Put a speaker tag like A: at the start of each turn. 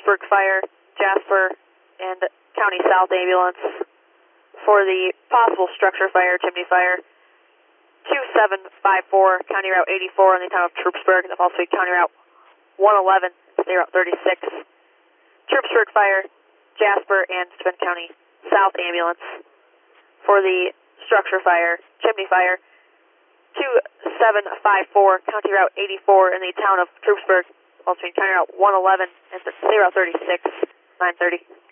A: Troopsburg Fire, Jasper, and County South Ambulance. For the possible structure fire, chimney fire, 2754, County Route 84 in the town of Troopsburg, and also County Route 111, State Route 36. Troopsburg Fire, Jasper, and Steuben County South Ambulance. For the structure fire, chimney fire, 2754, County Route 84 in the town of Troopsburg, also County Route 111 and State Route 36, 930.